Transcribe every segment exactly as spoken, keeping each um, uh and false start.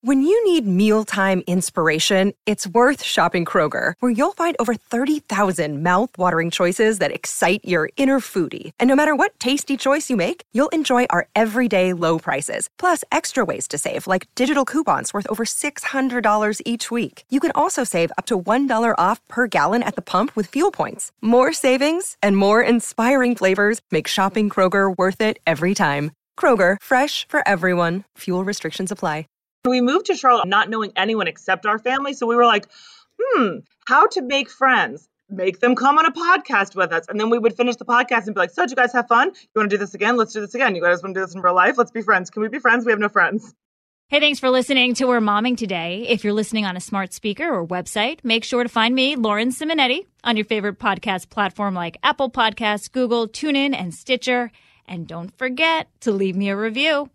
When you need mealtime inspiration, it's worth shopping Kroger, where you'll find over thirty thousand mouth-watering choices that excite your inner foodie. And no matter what tasty choice you make, you'll enjoy our everyday low prices, plus extra ways to save, like digital coupons worth over six hundred dollars each week. You can also save up to one dollar off per gallon at the pump with fuel points. More savings and more inspiring flavors make shopping Kroger worth it every time. Kroger, fresh for everyone. Fuel restrictions apply. We moved to Charlotte not knowing anyone except our family. So we were like, hmm, how to make friends? Make them come on a podcast with us. And then we would finish the podcast and be like, so did you guys have fun? You want to do this again? Let's do this again. You guys want to do this in real life? Let's be friends. Can we be friends? We have no friends. Hey, thanks for listening to We're Momming Today. If you're listening on a smart speaker or website, make sure to find me, Lauren Simonetti, on your favorite podcast platform like Apple Podcasts, Google, TuneIn, and Stitcher. And don't forget to leave me a review.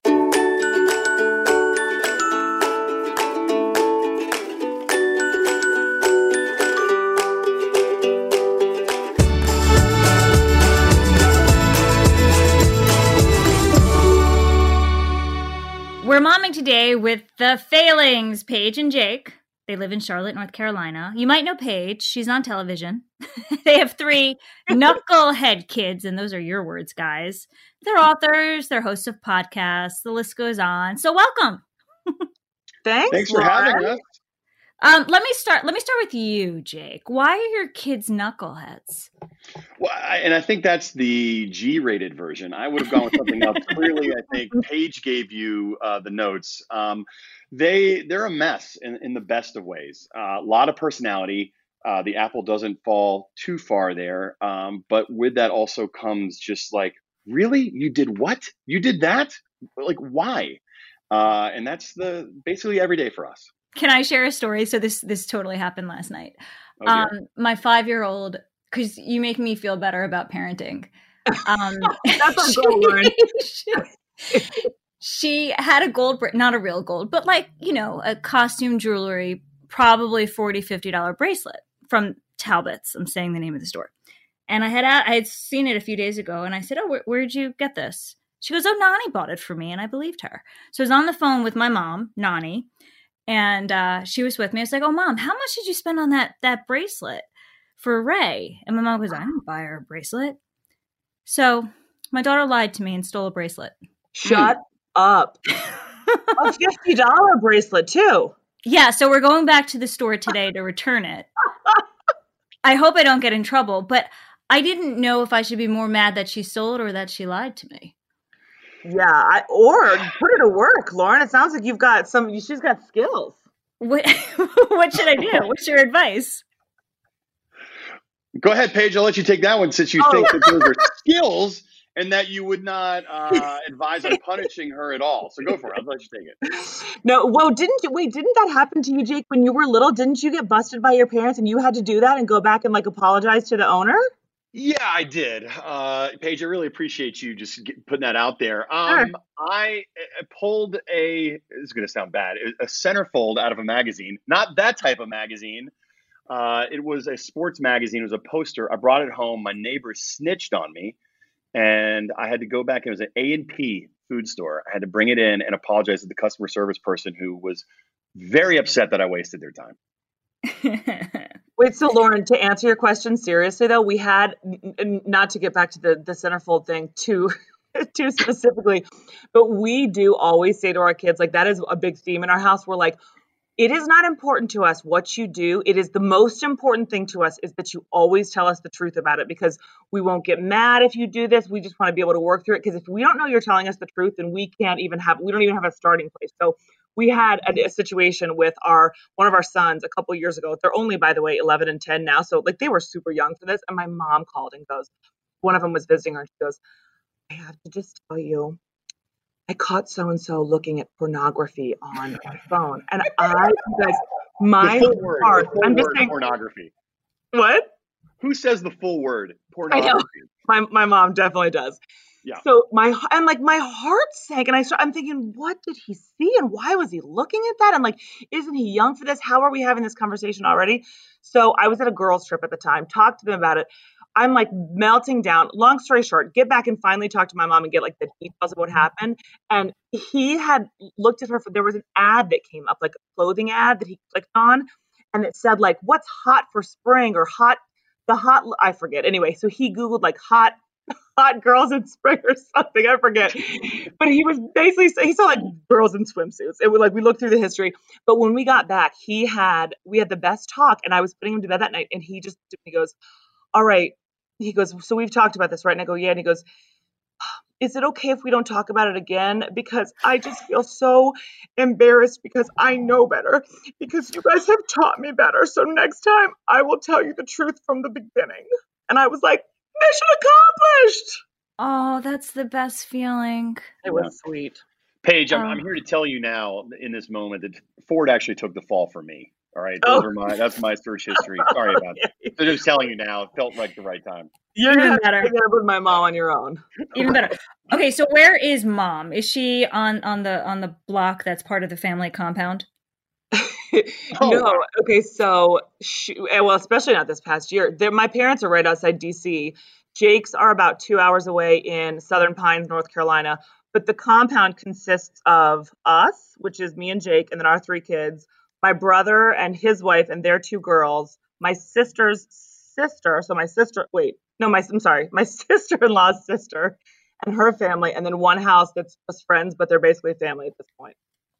We're momming today with the Failings, Paige and Jake. They live in Charlotte, North Carolina. You might know Paige. She's on television. They have three knucklehead kids, and those are your words, guys. They're authors. They're hosts of podcasts. The list goes on. So welcome. Thanks, Thanks for Lauren. having us. Um, let me start. Let me start with you, Jake. Why are your kids knuckleheads? Well, I, and I think that's the G-rated version. I would have gone with something else. Clearly, I think Paige gave you uh, the notes. Um, they they're a mess in, in the best of ways. A uh, lot of personality. Uh, the apple doesn't fall too far there. Um, but with that also comes just like, really, you did what? You did that? Like, why? Uh, and that's the basically every day for us. Can I share a story? So this this totally happened last night. Oh, um, my five-year-old, because you make me feel better about parenting. Um, That's a goal, Lauren. she, she had a gold, bra- not a real gold, but like, you know, a costume jewelry, probably forty dollars, fifty dollars bracelet from Talbot's. I'm saying the name of the store. And I had I had seen it a few days ago, and I said, oh, where, where'd you get this? She goes, oh, Nani bought it for me, and I believed her. So I was on the phone with my mom, Nani, and uh, she was with me. I was like, oh, Mom, how much did you spend on that that bracelet for Ray? And my mom goes, I didn't buy her a bracelet. So my daughter lied to me and stole a bracelet. Shut up. A fifty dollars bracelet, too. Yeah, so we're going back to the store today to return it. I hope I don't get in trouble, but I didn't know if I should be more mad that she stole it or that she lied to me. Yeah, I, or put her to work, Lauren. It sounds like you've got some, she's got skills. What, what should I do? What's your advice? Go ahead, Paige. I'll let you take that one since you Oh. think that those are skills and that you would not uh, advise on punishing her at all. So go for it. I'll let you take it. No, well, didn't you, wait, didn't that happen to you, Jake, when you were little? Didn't you get busted by your parents and you had to do that and go back and like apologize to the owner? Yeah, I did. Uh, Paige, I really appreciate you just get, putting that out there. Um, Sure. I, I pulled a, this is going to sound bad, a centerfold out of a magazine. Not that type of magazine. Uh, it was a sports magazine. It was a poster. I brought it home. My neighbor snitched on me, and I had to go back. It was an A and P food store. I had to bring it in and apologize to the customer service person who was very upset that I wasted their time. Wait, so Lauren, to answer your question seriously, though, we had, n- not to get back to the, the centerfold thing too, too specifically, but we do always say to our kids, like that is a big theme in our house. We're like, it is not important to us what you do. It is the most important thing to us is that you always tell us the truth about it, because we won't get mad if you do this. We just want to be able to work through it, because if we don't know you're telling us the truth, then we can't even have, we don't even have a starting place. So we had a, a situation with our one of our sons a couple of years ago. They're only, by the way, eleven and ten now. So like they were super young for this. And my mom called and goes, one of them was visiting her. And she goes, I have to just tell you, I caught so-and-so looking at pornography on my phone. And I, you guys, my The full word, heart, the full I'm just word saying, pornography. what? Who says the full word I know. pornography? My, my mom definitely does. Yeah. So my and like my heart sank, and I start, I'm thinking, what did he see, and why was he looking at that? And like, isn't he young for this? How are we having this conversation already? So I was at a girls' trip at the time, talked to them about it. I'm like melting down. Long story short, get back and finally talk to my mom and get like the details of what happened. And he had looked at her for, there was an ad that came up, like a clothing ad that he clicked on, and it said like, what's hot for spring, or hot, the hot, I forget. Anyway, so he Googled like hot, hot girls in spring or something. I forget. But he was basically, he saw like girls in swimsuits. It was like, we looked through the history. But when we got back, he had, we had the best talk, and I was putting him to bed that night, and he just, he goes, all right. He goes, so we've talked about this, right? And I go, yeah. And he goes, is it okay if we don't talk about it again? Because I just feel so embarrassed because I know better, because you guys have taught me better. So next time I will tell you the truth from the beginning. And I was like, mission accomplished. Oh, that's the best feeling. It was sweet. Paige, I'm, Oh. I'm here to tell you now in this moment that Ford actually took the fall for me. All right. Those Oh. are my, that's my search history. Sorry about that. So just telling you now, it felt like the right time. You're Even gonna better. take it up with my mom on your own. Even better. Okay, so where is mom? Is she on on the on the block that's part of the family compound? Oh, No. wow. Okay. So, she, well, especially not this past year. They're, my parents are right outside D C. Jake's are about two hours away in Southern Pines, North Carolina. But the compound consists of us, which is me and Jake, and then our three kids, my brother and his wife and their two girls, my sister's sister. So my sister, wait, no, my, I'm sorry, my sister-in-law's sister and her family, and then one house that's just friends, but they're basically family at this point.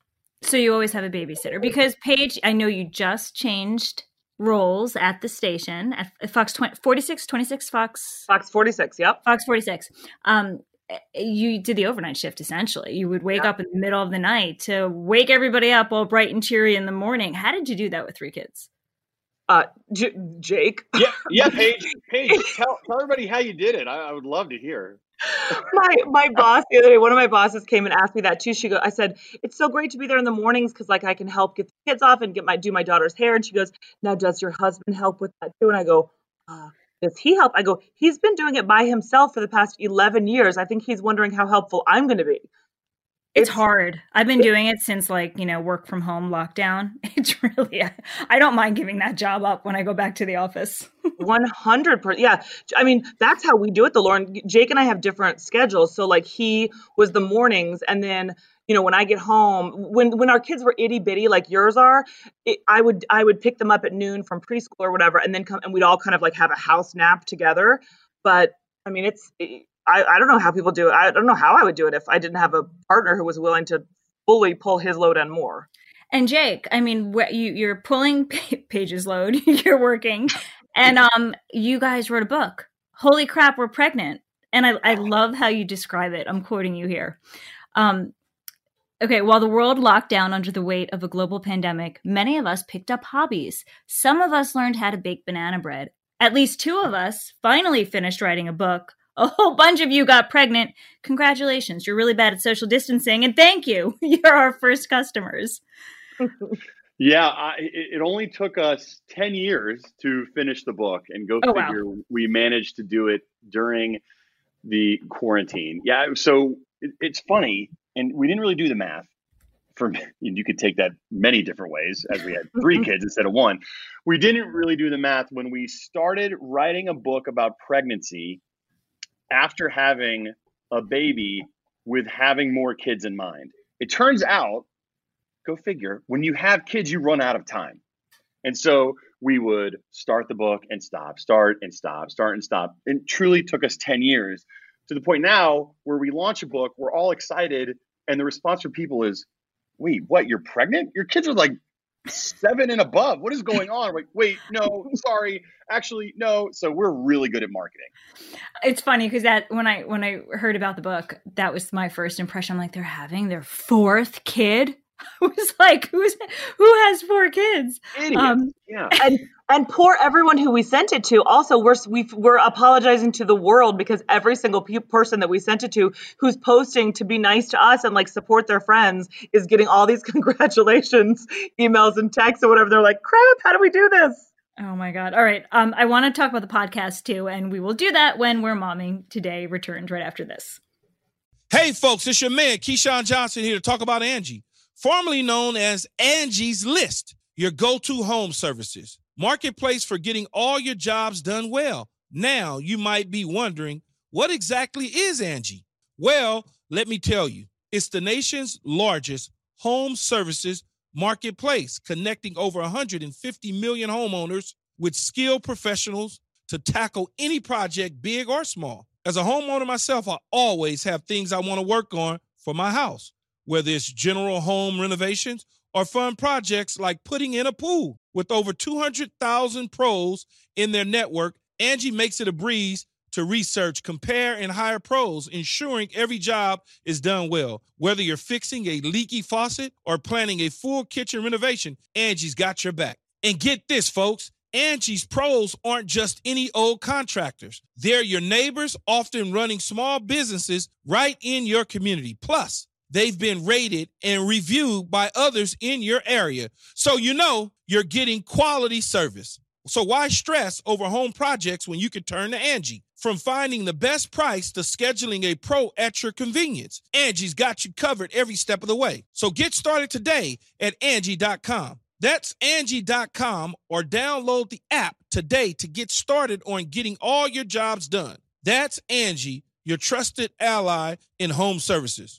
So you always have a babysitter, because Paige, I know you just changed roles at the station at Fox twenty, forty-six, twenty-six Fox Fox forty-six, yep. Fox forty-six. Um, you did the overnight shift essentially. You would wake Yeah. up in the middle of the night to wake everybody up all bright and cheery in the morning. How did you do that with three kids? Uh, J- Jake. Yeah, yeah, Paige. Paige, tell, tell everybody how you did it. I, I would love to hear. my my boss the other day, one of my bosses came and asked me that too. She go, I said, it's so great to be there in the mornings because like I can help get the kids off and get my do my daughter's hair. And she goes, now does your husband help with that too? And I go, uh, does he help? I go, he's been doing it by himself for the past eleven years. I think he's wondering how helpful I'm going to be. It's hard. I've been doing it since like, you know, work from home lockdown. It's really, I don't mind giving that job up when I go back to the office. one hundred percent. Yeah. I mean, that's how we do it, though, Lauren. Jake and I have different schedules. So like he was the mornings, and then, you know, when I get home, when when our kids were itty bitty like yours are, it, I would I would pick them up at noon from preschool or whatever, and then come and we'd all kind of like have a house nap together. But I mean, it's it, I I don't know how people do it. I don't know how I would do it if I didn't have a partner who was willing to fully pull his load and more. And Jake, I mean, wh- you you're pulling Paige's load. You're working, and um, you guys wrote a book. Holy crap, we're pregnant! And I I love how you describe it. I'm quoting you here. Um. Okay, while the world locked down under the weight of a global pandemic, many of us picked up hobbies. Some of us learned how to bake banana bread. At least two of us finally finished writing a book. A whole bunch of you got pregnant. Congratulations. You're really bad at social distancing, and thank you. You're our first customers. Yeah, I, it, it only took us ten years to finish the book, and go Oh, wow. figure we managed to do it during the quarantine. Yeah, so it, it's funny, and we didn't really do the math. For you could take that many different ways, as we had three kids instead of one. We didn't really do the math when we started writing a book about pregnancy after having a baby with having more kids in mind. It turns out, go figure, when you have kids, you run out of time. And so we would start the book and stop, start and stop, start and stop. It truly took us ten years to the point now where we launch a book, we're all excited, and the response from people is, wait, what, you're pregnant? Your kids are like seven and above. What is going on? Like, wait, no, sorry. Actually, no. So we're really good at marketing. It's funny because that when I when I heard about the book, that was my first impression. I'm like, they're having their fourth kid. I was like, who's who has four kids? Idiots. Um, yeah. And and poor everyone who we sent it to. Also, we're we've, we're apologizing to the world because every single pe- person that we sent it to who's posting to be nice to us and like support their friends is getting all these congratulations emails and texts or whatever. They're like, crap, how do we do this? Oh my God. All right. Um, I want to talk about the podcast too, and we will do that when We're Momming Today returns right after this. Hey, folks, it's your man, Keyshawn Johnson, here to talk about Angie, formerly known as Angie's List, your go-to home services marketplace for getting all your jobs done well. Now, you might be wondering, what exactly is Angie? Well, let me tell you, it's the nation's largest home services marketplace, connecting over one hundred fifty million homeowners with skilled professionals to tackle any project, big or small. As a homeowner myself, I always have things I want to work on for my house, whether it's general home renovations or fun projects like putting in a pool. With over two hundred thousand pros in their network, Angie makes it a breeze to research, compare, and hire pros, ensuring every job is done well. Whether you're fixing a leaky faucet or planning a full kitchen renovation, Angie's got your back. And get this, folks. Angie's pros aren't just any old contractors. They're your neighbors, often running small businesses right in your community. Plus, they've been rated and reviewed by others in your area. So you know you're getting quality service. So why stress over home projects when you can turn to Angie? From finding the best price to scheduling a pro at your convenience, Angie's got you covered every step of the way. So get started today at Angie dot com. That's Angie dot com, or download the app today to get started on getting all your jobs done. That's Angie, your trusted ally in home services.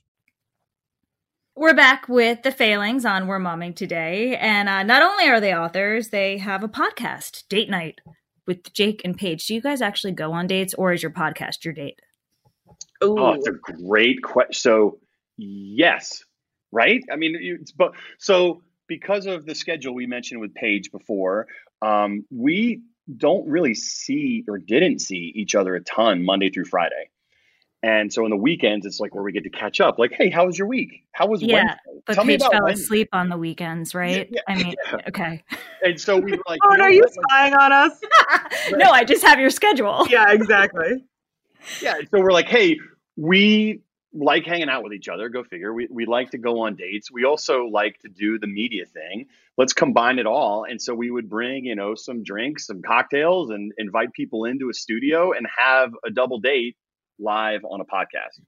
We're back with the Failings on We're Momming Today. And uh, not only are they authors, they have a podcast, Date Night with Jake and Paige. Do you guys actually go on dates, or is your podcast your date? Ooh. Oh, it's a great question. So, yes, right? I mean, it's, but so because of the schedule we mentioned with Paige before, um, we don't really see or didn't see each other a ton Monday through Friday. And so on the weekends, it's like where we get to catch up. Like, hey, how was your week? How was yeah, Wednesday? But Tell Paige me about fell Wednesday. asleep on the weekends, right? Yeah, yeah, I mean, yeah. okay. And so we were like, oh, you know are you what? spying on us? No, I just have your schedule. Yeah, exactly. Yeah. So we're like, hey, we like hanging out with each other. Go figure. We, we like to go on dates. We also like to do the media thing. Let's combine it all. And so we would bring, you know, some drinks, some cocktails, and invite people into a studio and have a double date live on a podcast.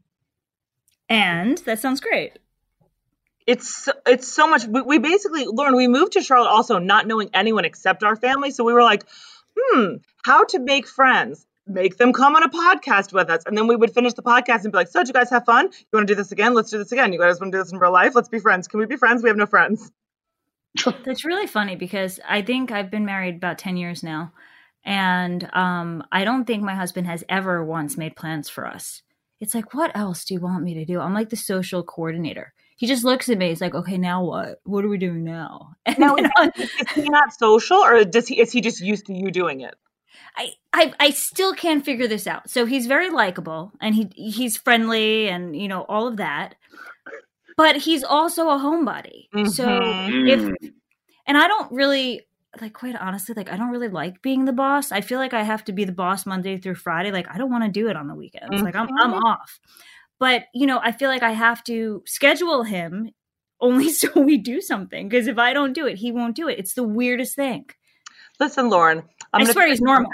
And that sounds great. It's it's so much. We, we basically, Lauren, we moved to Charlotte also not knowing anyone except our family. So we were like, hmm, how to make friends? Make them come on a podcast with us. And then we would finish the podcast and be like, so did you guys have fun? You want to do this again? Let's do this again. You guys want to do this in real life? Let's be friends. Can we be friends? We have no friends. That's really funny because I think I've been married about ten years now. And um, I don't think my husband has ever once made plans for us. It's like, what else do you want me to do? I'm like the social coordinator. He just looks at me. He's like, okay, now what? What are we doing now? And now, then is, is he not social, or does he? Is he just used to you doing it? I, I I still can't figure this out. So he's very likable and he he's friendly and, you know, all of that. But he's also a homebody. Mm-hmm. So if, and I don't really, like, quite honestly, like, I don't really like being the boss. I feel like I have to be the boss Monday through Friday. Like, I don't want to do it on the weekends. Mm-hmm. Like, I'm I'm off. But, you know, I feel like I have to schedule him only so we do something. Because if I don't do it, he won't do it. It's the weirdest thing. Listen, Lauren. I'm I swear he's normal.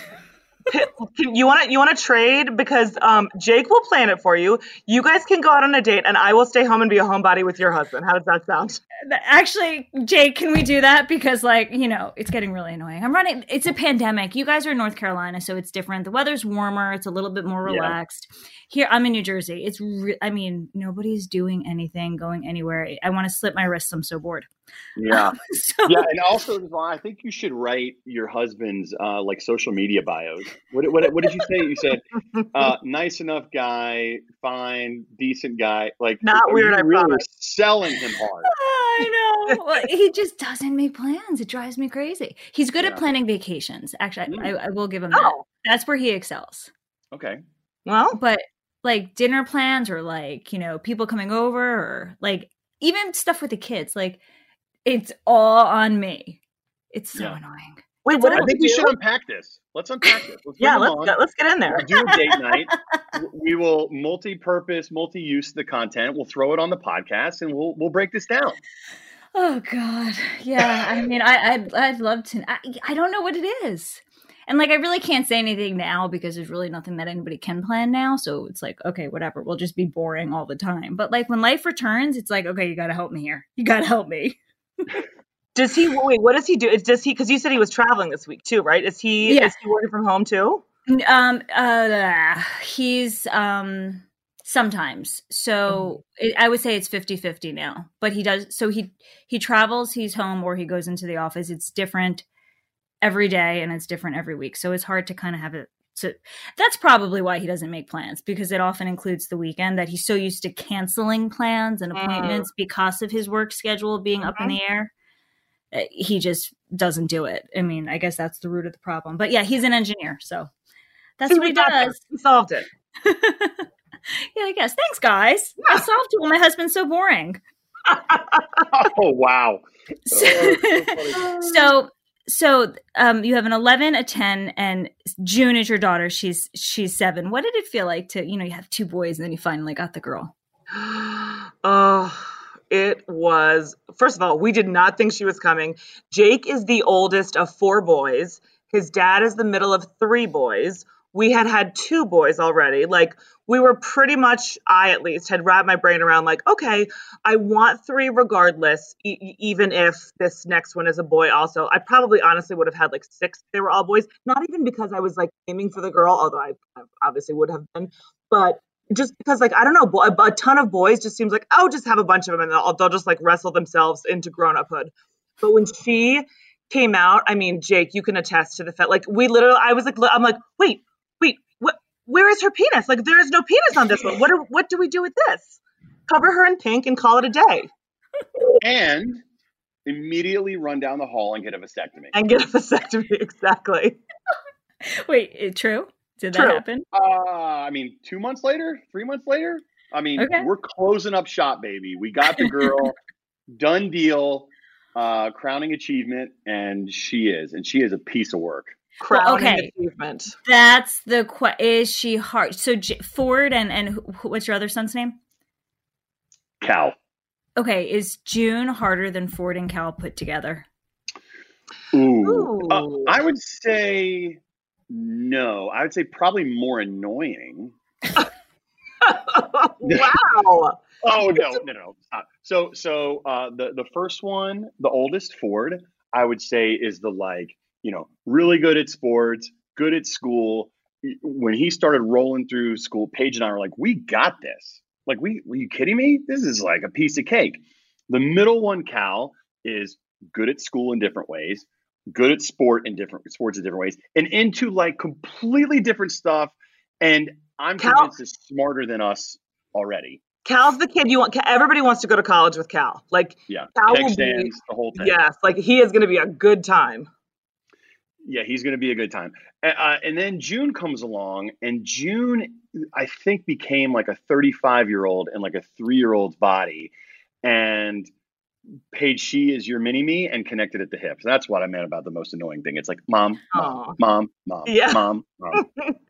You want to you want to trade because um, Jake will plan it for you. You guys can go out on a date, and I will stay home and be a homebody with your husband. How does that sound? Actually, Jake, can we do that? Because, like, you know, it's getting really annoying. I'm running. It's a pandemic. You guys are in North Carolina, so it's different. The weather's warmer. It's a little bit more relaxed. Yeah. Here, I'm in New Jersey. It's. Re- I mean, nobody's doing anything, going anywhere. I want to slit my wrists. I'm so bored. Yeah. Um, so- yeah, and also, I think you should write your husband's uh, like social media bios. What, what, what did you say? You said uh, nice enough guy, fine, decent guy. Like, not weird. I really promise. Selling him hard. I know. Well, he just doesn't make plans. It drives me crazy. He's good yeah. at planning vacations. Actually, mm. I, I will give him oh. that. That's where he excels. Okay. Well, but like dinner plans or like, you know, people coming over or like even stuff with the kids, like it's all on me. It's so yeah. annoying. Wait, what? I think we should unpack this. Let's unpack this. Let's yeah, let's get, let's get in there. We'll do a date night. We will multi-purpose, multi-use the content. We'll throw it on the podcast, and we'll we'll break this down. Oh God, yeah. I mean, I I'd, I'd love to. I, I don't know what it is, And like, I really can't say anything now because there's really nothing that anybody can plan now. So it's like, okay, whatever. We'll just be boring all the time. But like when life returns, it's like, okay, you got to help me here. You got to help me. Does he, wait, what does he do? Does he, because you said he was traveling this week too, right? Is he, Yeah. is he working from home too? Um, uh, he's, um, sometimes. So mm-hmm. it, I would say it's fifty-fifty now, but he does. So he, he travels, he's home, or he goes into the office. It's different every day and it's different every week. So it's hard to kind of have it. So that's probably why he doesn't make plans, because it often includes the weekend that he's so used to canceling plans and appointments mm. because of his work schedule being mm-hmm. up in the air. He just doesn't do it. I mean, I guess that's the root of the problem. But yeah, he's an engineer. So that's See, what he does. He solved it. Yeah, I guess. Thanks, guys. Yeah. I solved it. Well, my husband's so boring. Oh, wow. So, oh, so, so, so um, you have an eleven, a ten, and June is your daughter. She's she's seven. What did it feel like to, you know, you have two boys and then you finally got the girl? Oh, it was, first of all, we did not think she was coming. Jake is the oldest of four boys. His dad is the middle of three boys. We had had two boys already. Like, we were pretty much, I at least, had wrapped my brain around like, okay, I want three regardless, e- even if this next one is a boy also. I probably honestly would have had like six if they were all boys. Not even because I was like aiming for the girl, although I obviously would have been. But just because, like, I don't know, a, a ton of boys just seems like, oh, just have a bunch of them and they'll, they'll just like wrestle themselves into grown-uphood. But when she came out, I mean, Jake, you can attest to the fact, like, we literally, I was like, I'm like, wait, wait, what? Where is her penis? Like, there is no penis on this one. What do, what do we do with this? Cover her in pink and call it a day. And immediately run down the hall and get a vasectomy. And get a vasectomy, exactly. Wait, it, true? Did True. that happen? Uh, I mean, two months later, three months later. I mean, okay. We're closing up shop, baby. We got the girl, done deal, uh, crowning achievement, and she is, and she is a piece of work. Crowning well, okay. achievement. That's the que- is she hard? So J- Ford and and who, what's your other son's name? Cal. Okay, is June harder than Ford and Cal put together? Ooh, Ooh. Uh, I would say no. I would say probably more annoying. Wow. Oh no, no, no. Stop. So, so uh, the the first one, the oldest Ford, I would say is the like. You know, really good at sports, good at school. When he started rolling through school, Paige and I were like, we got this. Like, we, were you kidding me? This is like a piece of cake. The middle one, Cal, is good at school in different ways, good at sport in different sports in different ways, and into like completely different stuff. And I'm Cal, convinced is smarter than us already. Cal's the kid you want. Everybody wants to go to college with Cal. Like, yeah, Cal Keg will stands, be, the whole thing. Yes, like he is going to be a good time. Yeah, he's going to be a good time. Uh, and then June comes along, and June, I think, became like a thirty-five-year-old in like a three-year-old's body. And Paige, she is your mini-me and connected at the hips. That's what I meant about the most annoying thing. It's like, mom, mom, Aww. mom, mom, yeah. mom, mom.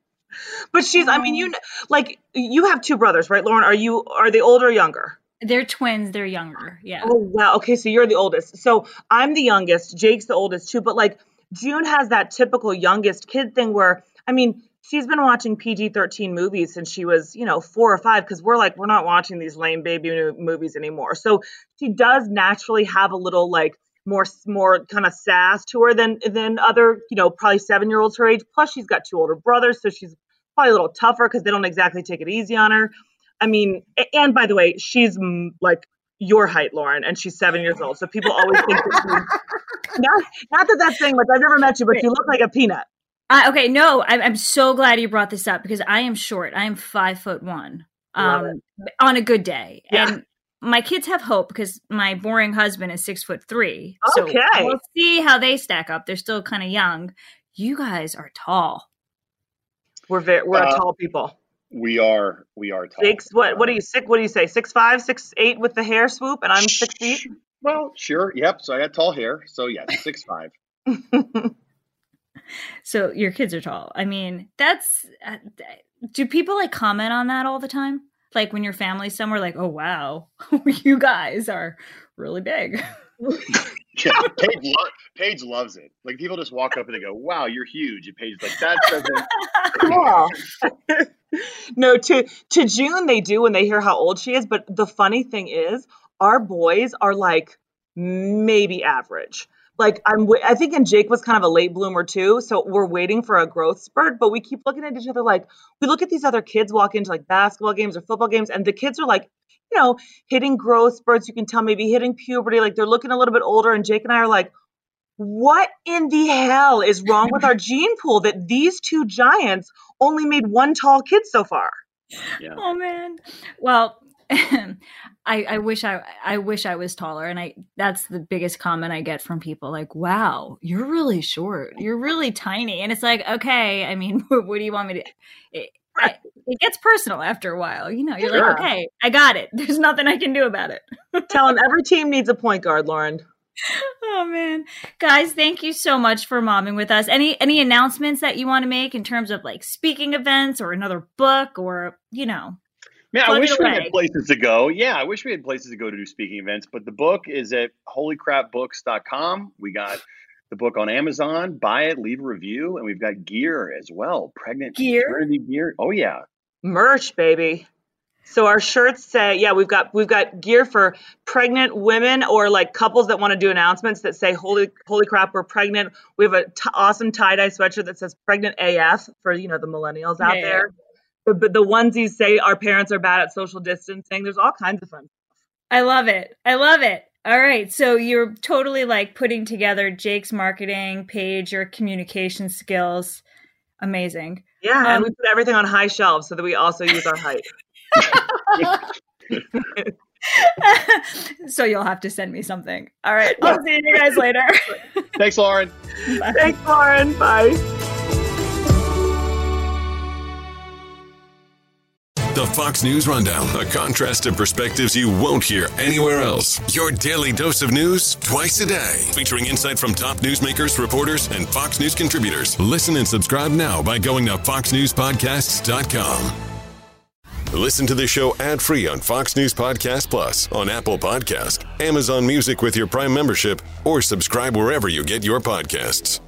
But she's, I mean, you like, you have two brothers, right, Lauren? Are you, are they older or younger? They're twins. They're younger. Yeah. Oh, wow. Okay, so you're the oldest. So I'm the youngest. Jake's the oldest, too. But like, June has that typical youngest kid thing where, I mean, she's been watching P G thirteen movies since she was, you know, four or five, because we're like, we're not watching these lame baby movies anymore. So she does naturally have a little like more, more kind of sass to her than, than other, you know, probably seven-year-olds her age. Plus she's got two older brothers, so she's probably a little tougher because they don't exactly take it easy on her. I mean, and by the way, she's like your height, Lauren, and she's seven years old. So people always think that she's, not, not that that's saying much. I've never met you, but you look like a peanut. Uh, okay, no, I'm, I'm so glad you brought this up because I am short. I am five foot one um, on a good day. Yeah. And my kids have hope because my boring husband is six foot three. Okay. So we'll see how they stack up. They're still kind of young. You guys are tall. We're very, we're uh, tall people. We are, we are tall. Six, what, what are you, six, what do you say? Six, five, six, eight with the hair swoop and I'm six feet? Well, sure. Yep. So I got tall hair. So yeah, six, five. So your kids are tall. I mean, that's, uh, do people like comment on that all the time? Like when your family's somewhere, like, oh, wow, you guys are really big. Yeah, Paige, lo- Paige loves it. Like people just walk up and they go, wow, you're huge. And Paige's like, that doesn't. Yeah. No, to, to June, they do when they hear how old she is. But the funny thing is, our boys are like maybe average. Like I'm, w- I think, and Jake was kind of a late bloomer too. So we're waiting for a growth spurt, but we keep looking at each other like we look at these other kids walk into like basketball games or football games, and the kids are like, you know, hitting growth spurts. You can tell maybe hitting puberty. Like they're looking a little bit older, and Jake and I are like, what in the hell is wrong with our gene pool that these two giants only made one tall kid so far? Yeah. Oh man. Well. I, I wish I I wish I was taller, and I that's the biggest comment I get from people, like, wow, you're really short, you're really tiny, and it's like, okay, I mean, what, what do you want me to it, I, it gets personal after a while, you know, you're sure. like, okay, I got it, there's nothing I can do about it. Tell them every team needs a point guard, Lauren. Oh man, guys, thank you so much for momming with us. Any any announcements that you want to make in terms of like speaking events or another book, or you know? Yeah, I wish we had places to go. Yeah, I wish we had places to go to do speaking events. But the book is at holy crap books dot com. We got the book on Amazon. Buy it, leave a review, and we've got gear as well. Pregnant gear, maternity gear. Oh yeah, merch, baby. So our shirts say, yeah, we've got we've got gear for pregnant women or like couples that want to do announcements that say, holy holy crap, we're pregnant. We have an t- awesome tie dye sweatshirt that says pregnant A F for you know the millennials out yeah, there. Yeah. But the, the onesies say our parents are bad at social distancing. There's all kinds of fun stuff. I love it. I love it. All right. So you're totally like putting together Jake's marketing page, your communication skills. Amazing. Yeah. Um, and we put everything on high shelves so that we also use our height. So you'll have to send me something. All right. I'll see you guys later. Thanks, Lauren. Bye. Thanks, Lauren. Bye. The Fox News Rundown, a contrast of perspectives you won't hear anywhere else. Your daily dose of news twice a day, featuring insight from top newsmakers, reporters, and Fox News contributors. Listen and subscribe now by going to fox news podcasts dot com. Listen to the show ad-free on Fox News Podcast Plus, on Apple Podcast, Amazon Music with your Prime membership, or subscribe wherever you get your podcasts.